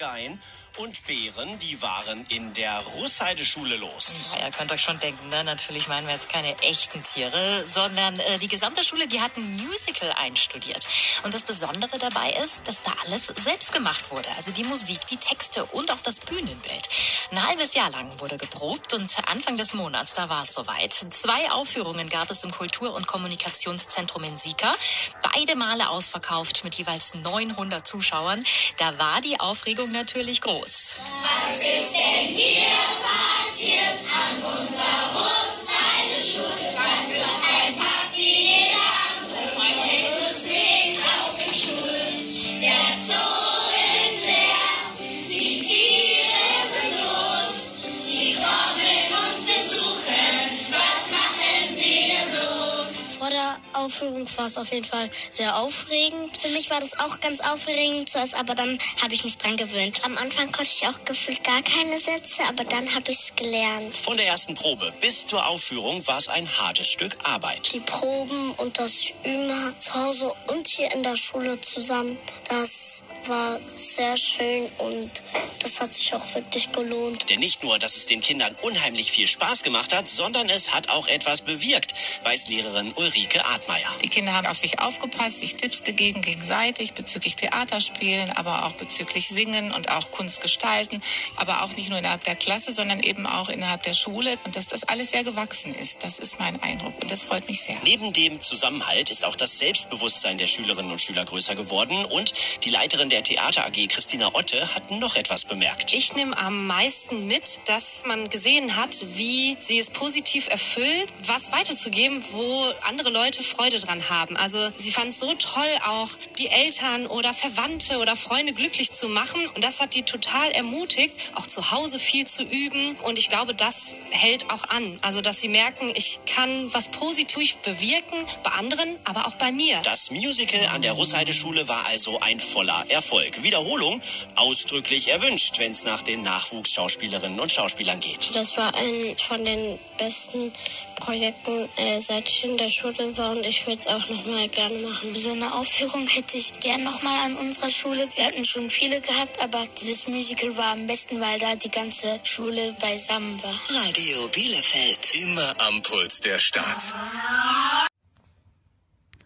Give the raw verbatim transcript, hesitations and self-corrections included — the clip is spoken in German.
Papageien und Bären, die waren in der Russheide-Schule los. Ja, ihr könnt euch schon denken, ne? Natürlich meinen wir jetzt keine echten Tiere, sondern äh, die gesamte Schule, die hat ein Musical einstudiert. Und das Besondere dabei ist, dass da alles selbst gemacht wurde. Also die Musik, die Texte und auch das Bühnenbild. Ein halbes Jahr lang wurde geprobt und Anfang des Monats, da war es soweit. Zwei Aufführungen gab es im Kultur- und Kommunikationszentrum in Sieka. Beide Male ausverkauft mit jeweils neunhundert Zuschauern. Da war die Aufregung natürlich groß. Was ist denn hier passiert an unserer Russheide-Schule? Das ist ein Tag wie jeder andere. Man hält uns nichts auf den Schulen. Der Zoo ist leer, die Tiere sind los. Sie kommen uns besuchen. Was machen sie denn bloß? Vor der Aufführung war es auf jeden Fall sehr aufregend. Für mich war das auch ganz aufregend zuerst, aber dann habe ich mich dran gewöhnt. Am Anfang konnte ich auch gefühlt gar keine Sätze, aber dann habe ich es gelernt. Von der ersten Probe bis zur Aufführung war es ein hartes Stück Arbeit. Die Proben und das Üben zu Hause und hier in der Schule zusammen, das war sehr schön und das hat sich auch wirklich gelohnt. Denn nicht nur, dass es den Kindern unheimlich viel Spaß gemacht hat, sondern es hat auch etwas bewirkt, weiß Lehrerin Ulrike Artmeier. Die Kinder haben auf sich aufgepasst, sich Tipps gegeben gegenseitig bezüglich Theaterspielen, aber auch bezüglich Singen und auch Kunst gestalten, aber auch nicht nur innerhalb der Klasse, sondern eben auch innerhalb der Schule. Und dass das alles sehr gewachsen ist, das ist mein Eindruck und das freut mich sehr. Neben dem Zusammenhalt ist auch das Selbstbewusstsein der Schülerinnen und Schüler größer geworden und die Leiterin der Theater A G, Christina Otte, hat noch etwas bemerkt. Ich nehme am meisten mit, dass man gesehen hat, wie sie es positiv erfüllt, was weiterzugeben, wo andere Leute Freude dran haben. Also sie fand es so toll, auch die Eltern oder Verwandte oder Freunde glücklich zu machen. Und das hat die total ermutigt, auch zu Hause viel zu üben. Und ich glaube, das hält auch an. Also dass sie merken, ich kann was positiv bewirken bei anderen, aber auch bei mir. Das Musical an der Russheide-Schule war also ein voller Erfolg. Wiederholung ausdrücklich erwünscht, wenn es nach den Nachwuchsschauspielerinnen und Schauspielern geht. Das war ein von den besten Projekten, äh, seit ich in der Schule war und ich würde es auch noch mal gerne machen. So eine Aufführung hätte ich gern noch mal an unserer Schule. Wir hatten schon viele gehabt, aber dieses Musical war am besten, weil da die ganze Schule beisammen war. Radio Bielefeld. Immer am Puls der Stadt.